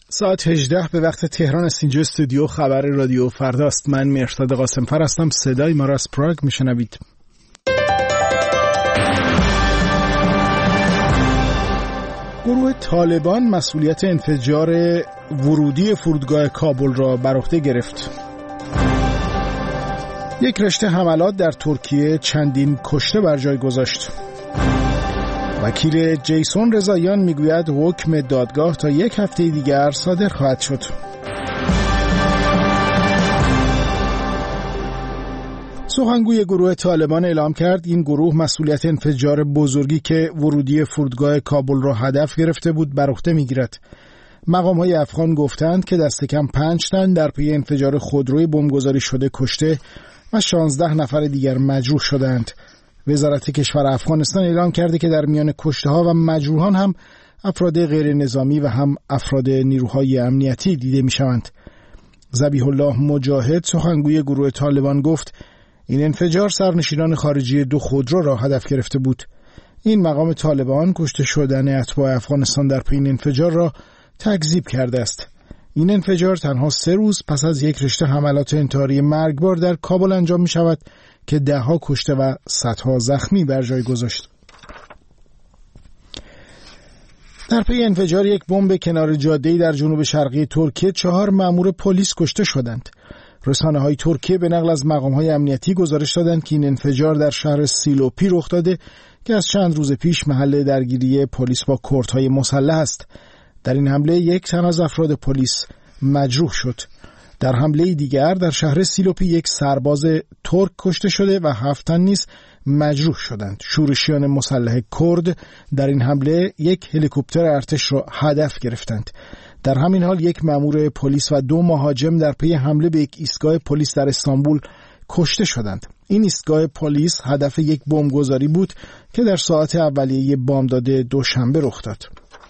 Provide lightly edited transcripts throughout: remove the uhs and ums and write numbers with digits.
ساعت 18 به وقت تهران است. اینجا استودیو خبر رادیو فرداست. من مهرداد قاسم‌فر هستم. صدای ما را از پراگ میشنوید. گروه طالبان مسئولیت انفجار ورودی فرودگاه کابل را بر عهده گرفت. یک رشته حملات در ترکیه چندین کشته بر جای گذاشت. وکیل جیسون رضاییان میگوید حکم دادگاه تا یک هفته دیگر صادر خواهد شد. سخنگوی گروه طالبان اعلام کرد این گروه مسئولیت انفجار بزرگی که ورودی فرودگاه کابل را هدف گرفته بود بر عهده میگیرد. مقام‌های افغان گفتند که دست کم 5 تن در پی انفجار خودروی بمبگذاری شده کشته و 16 نفر دیگر مجروح شدند. وزارت کشور افغانستان اعلام کرده که در میان کشته‌ها و مجروحان هم افراد غیر نظامی و هم افراد نیروهای امنیتی دیده می‌شوند. ذبیح الله مجاهد سخنگوی گروه طالبان گفت این انفجار سرنشینان خارجی 2 خودرو را هدف گرفته بود. این مقام طالبان کشته شدن اتباع افغانستان در پی این انفجار را تکذیب کرده است. این انفجار تنها 3 روز پس از یک رشته حملات انتحاری مرگبار در کابل انجام می‌شود که 10 کشته و صدها زخمی بر جای گذاشت. در پی انفجار یک بمب کنار جاده‌ای در جنوب شرقی ترکیه 4 مأمور پلیس کشته شدند. رسانه‌های ترکیه به نقل از مقام‌های امنیتی گزارش دادند که این انفجار در شهر سیلوپی رخ داده که از چند روز پیش محل درگیری پلیس با کردهای مسلح است. در این حمله 1 تن از افراد پلیس مجروح شد. در حمله دیگر در شهر سیلوپی 1 سرباز ترک کشته شده و 7 تن نیز مجروح شدند. شورشیان مسلح کرد در این حمله 1 هلیکوپتر ارتش را هدف گرفتند. در همین حال 1 مأمور پلیس و 2 مهاجم در پی حمله به 1 ایستگاه پلیس در استانبول کشته شدند. این ایستگاه پلیس هدف 1 بمبگذاری بود که در ساعات اولیه بامداد دوشنبه رخ داد.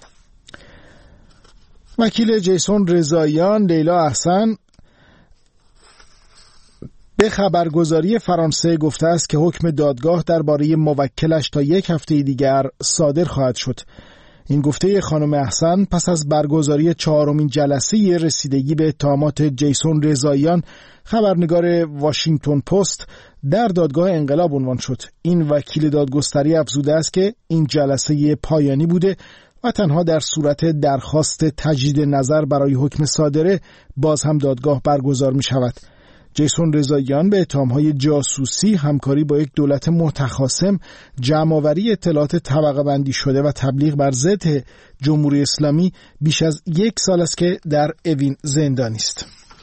وکیل جیسون رضاییان لیلا احسن به خبرگزاری فرانسه گفته است که حکم دادگاه درباره موکلش تا 1 هفته دیگر صادر خواهد شد. این گفته خانم احسن پس از برگزاری 4مین جلسه رسیدگی به اتهامات جیسون رضاییان خبرنگار واشنگتن پست در دادگاه انقلاب عنوان شد. این وکیل دادگستری افزوده است که این جلسه پایانی بوده و تنها در صورت درخواست تجدید نظر برای حکم صادره باز هم دادگاه برگزار می شود. جیسون رضاییان به اتهام‌های جاسوسی، همکاری با یک دولت متخاصم، جمع‌آوری اطلاعات طبقه بندی شده و تبلیغ بر ضد جمهوری اسلامی بیش از 1 سال است که در اوین زندانی است.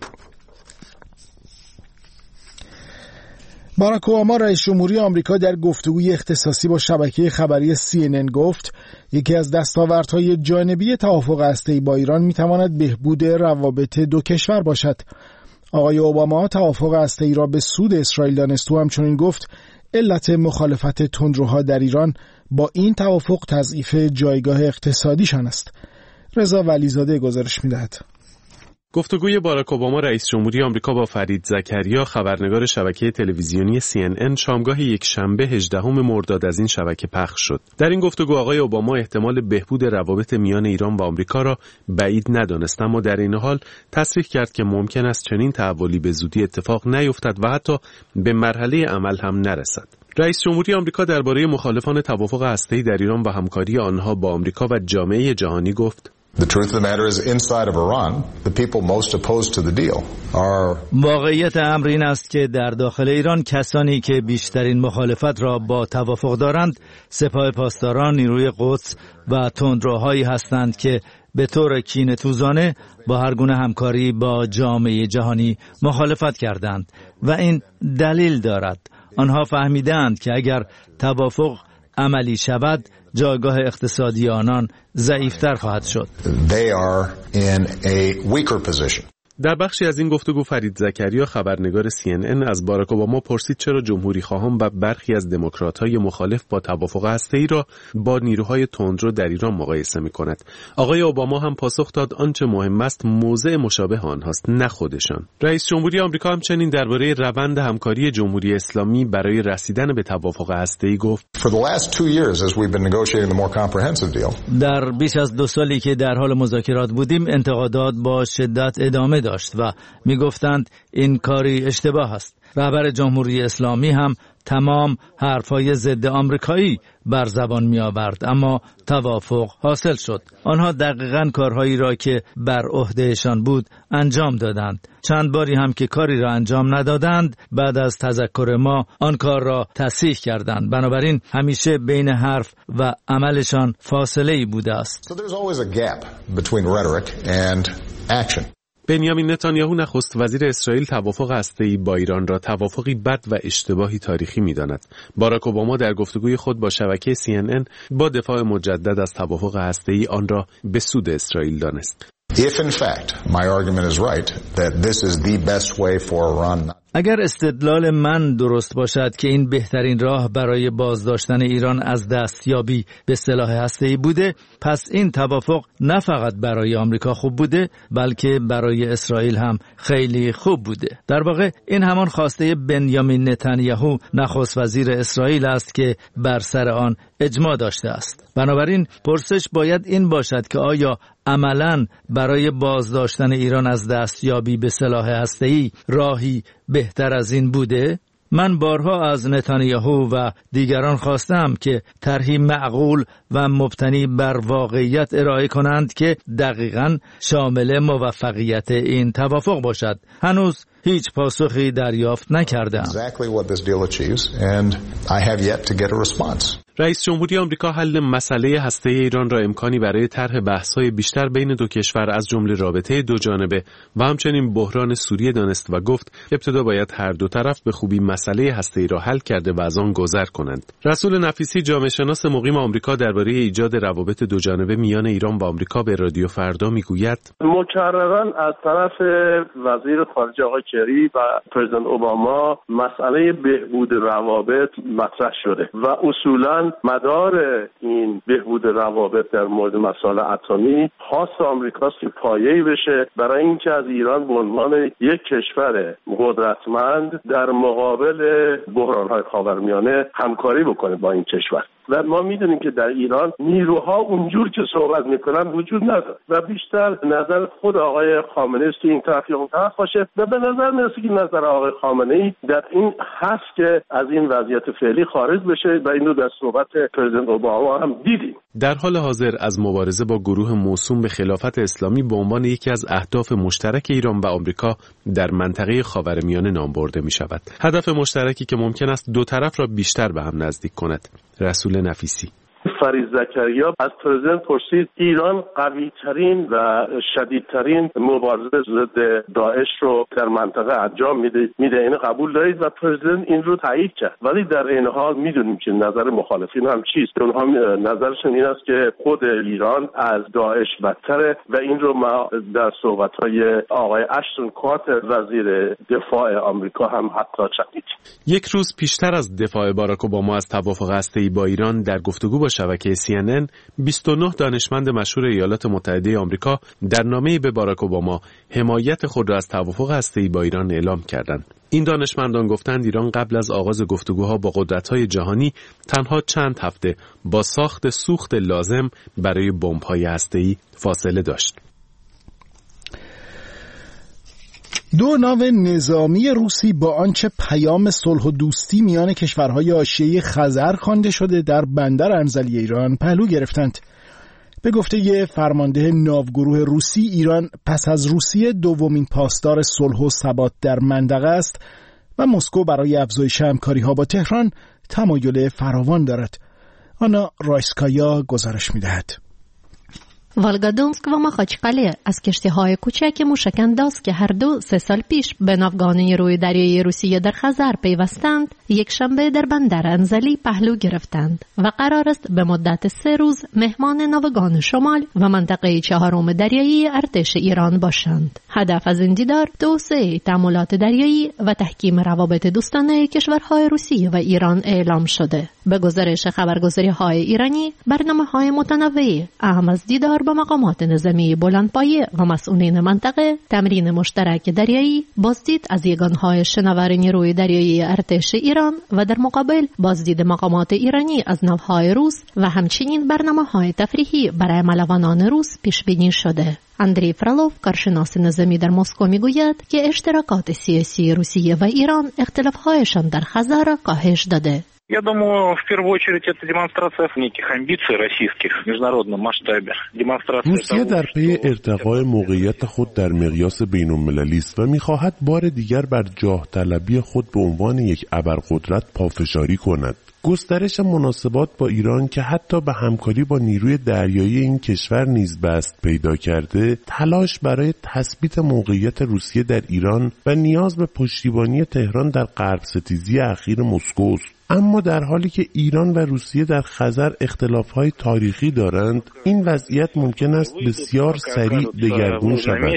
باراک اوباما رئیس جمهوری آمریکا در گفتگوی اختصاصی با شبکه خبری CNN گفت یکی از دستاوردهای جانبی توافق هسته‌ای با ایران می‌تواند بهبود روابط 2 کشور باشد. آقای اوباما توافق هسته‌ای را به سود اسرائیل دانست و همچنین گفت علت مخالفت تندروها در ایران با این توافق تضعیف جایگاه اقتصادیشان است. رضا ولیزاده گزارش می‌دهد. گفتگوی باراک اوباما رئیس جمهوری آمریکا با فرید زکریا خبرنگار شبکه تلویزیونی CNN شامگاه یکشنبه 18 مرداد از این شبکه پخش شد. در این گفتگو آقای اوباما احتمال بهبود روابط میان ایران و آمریکا را بعید ندانست، اما در این حال تصریح کرد که ممکن است چنین تحولی به زودی اتفاق نیفتد و حتی به مرحله عمل هم نرسد. رئیس جمهوری آمریکا درباره مخالفان توافق هسته‌ای در ایران و همکاری آنها با آمریکا و جامعه جهانی گفت: The truth of the matter is inside of Iran, the people most opposed to the deal are واقعیت امر این است که در داخل ایران کسانی که بیشترین مخالفت را با توافق دارند سپاه پاسداران، نیروی قدس و تندروهایی هستند که به طور کینه‌توزانه با هر گونه همکاری با جامعه جهانی مخالفت کردند و این دلیل دارد. آنها فهمیدند که اگر توافق عملی شود جایگاه اقتصادی آنان ضعیفتر خواهد شد. they are in a weaker position. در بخشی از این گفتگو فرید زکریا خبرنگار CNN از باراک اوباما پرسید چرا جمهوری خواهان و برخی از دموکرات‌های مخالف با توافق هسته‌ای را با نیروهای تندرو در ایران مقایسه می‌کند. آقای اوباما هم پاسخ داد آنچه مهم است موضع مشابه آنهاست نه خودشان. رئیس جمهوری آمریکا همچنین درباره روند همکاری جمهوری اسلامی برای رسیدن به توافق هسته‌ای گفت: در بیش از 2 سالی که در حال مذاکرات بودیم انتقادات با شدت ادامه داشت و میگفتند این کاری اشتباه است. رهبر جمهوری اسلامی هم تمام حرفهای ضد آمریکایی بر زبان می آورد، اما توافق حاصل شد. آنها دقیقاً کارهایی را که بر عهدهشان بود انجام دادند. چند باری هم که کاری را انجام ندادند بعد از تذکر ما آن کار را تصحیح کردند. بنابراین همیشه بین حرف و عملشان فاصله‌ای بوده است. بنیامین نتانیاهو نخست وزیر اسرائیل توافق هسته‌ای با ایران را توافقی بد و اشتباهی تاریخی می‌داند. باراک اوباما در گفتگوی خود با شبکه CNN با دفاع مجدد از توافق هسته‌ای آن را به سود اسرائیل دانست. If in fact my argument is right that this is the best way for Iran. اگر استدلال من درست باشد که این بهترین راه برای بازداشتن ایران از دستیابی به سلاح هسته‌ای بوده، پس این توافق نه فقط برای آمریکا خوب بوده بلکه برای اسرائیل هم خیلی خوب بوده. در واقع این همان خواسته بنیامین نتانیاهو نخست وزیر اسرائیل است که بر سر آن اجماع داشته است. بنابراین پرسش باید این باشد که آیا عملاً برای بازداشتن ایران از دستیابی به سلاح هسته‌ای راهی بهتر از این بوده؟ من بارها از نتانیاهو و دیگران خواستم که طرحی معقول و مبتنی بر واقعیت ارائه کنند که دقیقاً شامل موفقیت این توافق باشد. هنوز هیچ پاسخی دریافت نکردم. رئیس جمهوری آمریکا حل مسئله هسته ایران را امکانی برای طرح بحث‌های بیشتر بین دو کشور از جمله رابطه دو جانبه و همچنین بحران سوریه دانست و گفت ابتدا باید هر دو طرف به خوبی مسئله هسته‌ای را حل کرده و از آن گذر کنند. رسول نفیسی جامعه شناس مقیم آمریکا درباره ایجاد روابط دو جانبه میان ایران و آمریکا به رادیو فردا میگوید: مکرراً از طرف وزیر خارجه آقای کری و پرزیدنت اوباما مسئله بهبود روابط مطرح شده و اصولاً مدار این بهبود روابط در مورد مسائل اتمی خواست آمریکاست که پایه‌ای بشه برای اینکه از ایران به عنوان یک کشور قدرتمند در مقابل بحران‌های خاورمیانه همکاری بکنه با این کشور. و ما میدونیم که در ایران نیروها اونجور که صحبت میکنن وجود نداره و بیشتر نظر خود آقای خامنه‌ای است که این طرف یا اون طرف باشه و به نظر میرسه که نظر آقای خامنه‌ای در این هست که از این وضعیت فعلی خارج بشه و این رو در صحبت پرزیدنت اوباما هم دیدیم. در حال حاضر از مبارزه با گروه موسوم به خلافت اسلامی به عنوان یکی از اهداف مشترک ایران و آمریکا در منطقه خاورمیانه نام برده می شود. هدف مشترکی که ممکن است دو طرف را بیشتر به هم نزدیک کند. رسول نفیسی: فرید زکریا از پرزیدنت پرسید ایران قوی ترین و شدیدترین مبارزه ضد داعش رو در منطقه انجام میده اینو قبول دارید و پرزیدنت این رو تایید کرد، ولی در این حال میدونیم که نظر مخالفین هم چیست. اونها نظرشون این است که خود ایران از داعش بدتره و این رو ما در صحبت‌های آقای اشتون کارتر وزیر دفاع آمریکا هم حتی شنید. یک روز پیشتر از دفاع باراک اوباما از توافق هسته‌ای با ایران در گفتگو با شبکه CNN 29 دانشمند مشهور ایالات متحده آمریکا در نامه‌ای به باراک اوباما حمایت خود را از توافق هسته‌ای با ایران اعلام کردند. این دانشمندان گفتند ایران قبل از آغاز گفتگوها با قدرت‌های جهانی تنها چند هفته با ساخت سوخت لازم برای بمب‌های هسته‌ای فاصله داشت. دو ناو نظامی روسی با آنچه پیام صلح و دوستی میان کشورهای حاشیه خزر خوانده شده در بندر انزلی ایران پهلو گرفتند. به گفته فرمانده ناوگروه روسی، ایران پس از روسیه دومین پاسدار صلح و ثبات در منطقه است و مسکو برای افزایش همکاری‌ها با تهران تمایل فراوان دارد. آنا رایسکایا گزارش می‌دهد. والگادونسک و ماخاچقاله از کشتی‌های کوچک موشک‌انداز که هر دو 3 سال پیش به ناوگان نیروی دریایی روسیه در خزر پیوستند، یک شنبه در بندر انزلی پهلو گرفتند و قرار است به مدت 3 روز مهمان ناوگان شمال و منطقه 4 دریایی ارتش ایران باشند. هدف از این دیدار توسعه تعاملات دریایی و تحکیم روابط دوستانه کشورهای روسیه و ایران اعلام شده. به گزارش خبرگزاری‌های ایرانی، برنامه‌های متنوعی اهم از دیدار با مقامات نظامی بلندپایه و مسئولین منطقه، تمرین مشترک دریایی، بازدید از یگانهای شناور نیروی دریایی ارتش ایران و در مقابل بازدید مقامات ایرانی از ناوهای روس و همچنین برنامه‌های تفریحی برای ملوانان روس پیش بینی شده. اندری فرالوف، کارشناس نظامی در مسکو، میگوید که اشتراکات سیاسی روسیه و ایران اختلاف‌هایشان در خزر را کاهش داده. Я думаю, в первую очередь это демонстрация неких амбиций российских в международном масштабе. روسیه در پی ارتقای موقعیت خود در مقیاس بین‌المللی است و می‌خواهد بار دیگر بر جاه طلبی خود به عنوان یک ابرقدرت پافشاری کند. گسترش مناسبات با ایران که حتی به همکاری با نیروی دریایی این کشور نیز بست پیدا کرده، تلاش برای تثبیت موقعیت روسیه در ایران و نیاز به پشتیبانی تهران در غرب ستیزی اخیر مسکو است. اما در حالی که ایران و روسیه در خزر اختلاف‌های تاریخی دارند، این وضعیت ممکن است بسیار سریع دگرگون شود.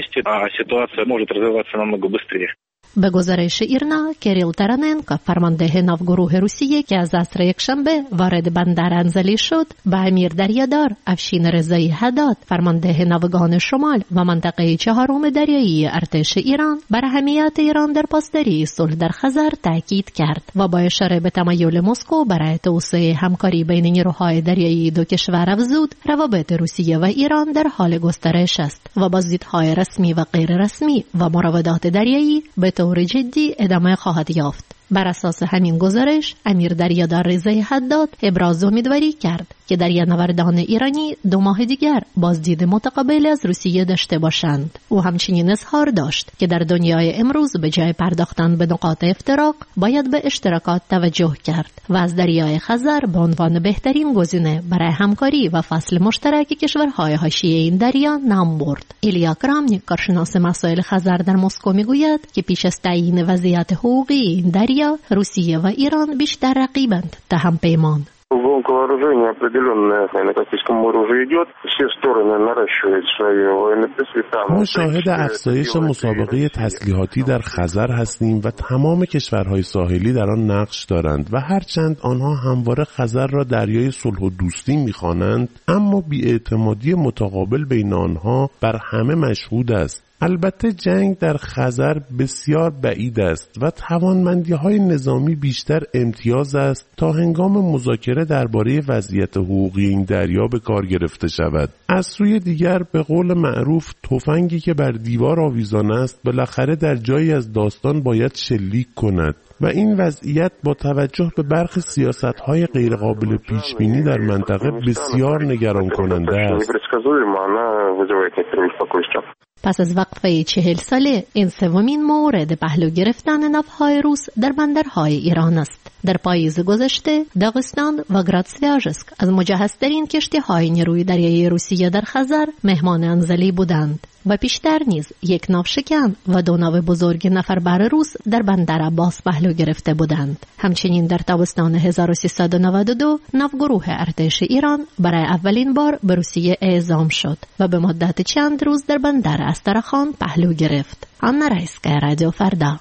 به گزارش ایرنا، کریل تراننکو، فرمانده ناوگروه روسیه که از عصر یکشنبه وارد بندر انزلی شد، به امیر دریادار افشین رضایی حداد، فرمانده ناوگان شمال و منطقه 4 دریایی ارتش ایران، بر اهمیت ایران در پاسداری صلح در خزر تاکید کرد و با اشاره به تمایل مسکو برای توسعه همکاری بین نیروهای دریایی دو کشور افزود، روابط روسیه و ایران در حال گسترش است و بازدیدهای رسمی و غیر رسمی و مراودات دریایی به طور جدی ادامه خواهد یافت. بر اساس همین گزارش، امیر دریادار رضایی حداد ابراز امیدواری کرد که دریانوردان ایرانی 2 ماه دیگر بازدید متقابل از روسیه داشته باشند. او همچنین اظهار داشت که در دنیای امروز به جای پرداختن به نقاط افتراق، باید به اشتراکات توجه کرد و از دریای خزر به عنوان بهترین گزینه برای همکاری و فصل مشترک کشورهای حاشیه این دریا نام برد. ایلیا کرامنیک، کارشناس مسائل خزر در مسکو، میگوید که پیش از تعیین وضعیت حقوقی این دریا، روسیه و ایران بیشتر رقیبند تا همپیمان. Гонка вооружений определенная на тактическом уровне идет. Все стороны наращивают свои военные присутствия. ما شاهد افزایش مسابقه تسلیحاتی در خزر هستیم و تمام کشورهای ساحلی در آن نقش دارند و هرچند آنها همواره خزر را دریای صلح و دوستی می‌خوانند، اما بی‌اعتمادی متقابل بین آنها بر همه مشهود است. البته جنگ در خزر بسیار بعید است و توانمندی‌های نظامی بیشتر امتیاز است تا هنگام مذاکره درباره وضعیت حقوقی این دریا به کار گرفته شود. از سوی دیگر به قول معروف تفنگی که بر دیوار آویزان است بالاخره در جایی از داستان باید شلیک کند و این وضعیت با توجه به برخی سیاست‌های غیرقابل پیش‌بینی در منطقه بسیار نگران کننده است. پس از وقفه 40 ساله، این 3مین مورد پهلو گرفتن ناوهای روس در بندرهای ایران است. در پاییز گذشته، داغستان و گراتسویاژسک از مجهزترین کشتی‌های نیروی دریایی روسیه در خزر مهمان انزلی بودند و پیشتر نیز 1 ناوشکن و 2 ناو بزرگ نفربر روس در بندر عباس پهلو گرفته بودند. همچنین در تابستان 1392 ناوگروه ارتش ایران برای اولین بار به روسیه اعزام شد و به مدت چند روز در بندر استرخان پهلو گرفت. آنا رایسکا، رادیو فردا.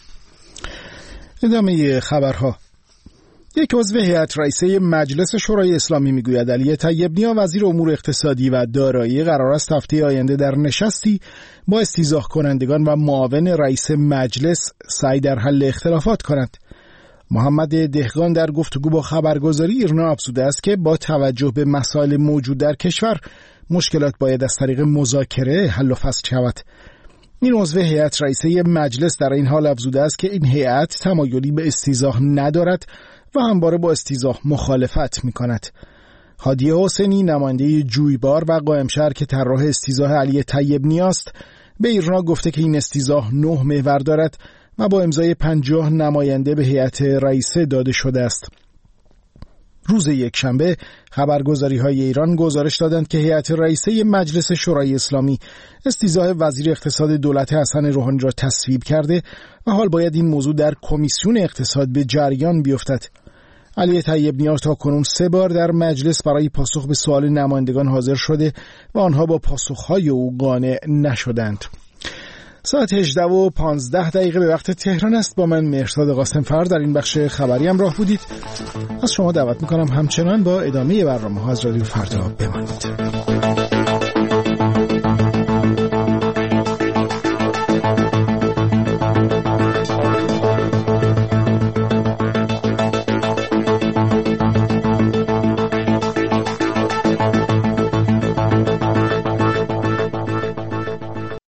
ادامه خبرها. یک عضو هیئت رئیسه مجلس شورای اسلامی میگوید علی طیب نیا وزیر امور اقتصادی و دارایی قرار است هفته آینده در نشستی با استیضاح کنندگان و معاون رئیس مجلس سعی در حل اختلافات کند. محمد دهقان در گفتگو با خبرگزاری ایرنا افزوده است که با توجه به مسائل موجود در کشور مشکلات باید از طریق مذاکره حل و فصل شود. این عضو هیئت رئیسه مجلس در این حال افزوده است که این هیئت تمایلی به استیضاح ندارد و همواره با استیضاح مخالفت می‌کند. هادیه حسینی، نماینده جویبار و قائم شهر که طراح استیضاح علی طیب نیاست، به ایرنا گفته که این استیضاح 9 محور دارد و با امضای 50 نماینده به هیئت رئیسه داده شده است. روز یکشنبه خبرگزاری‌های ایران گزارش دادند که هیئت رئیسه مجلس شورای اسلامی استیضاح وزیر اقتصاد دولت حسن روحانی را تصویب کرده و حال باید این موضوع در کمیسیون اقتصاد به جریان بیفتد. علی طیب نیاز تاکنون 3 بار در مجلس برای پاسخ به سوال نمایندگان حاضر شده و آنها با پاسخهای او قانع نشدند. ساعت 18:15 به وقت تهران است. با من مهرزاد قاسم‌فر در این بخش خبری همراه بودید. از شما دعوت میکنم همچنان با ادامه برنامه‌ها از رادیو فردا بمانید.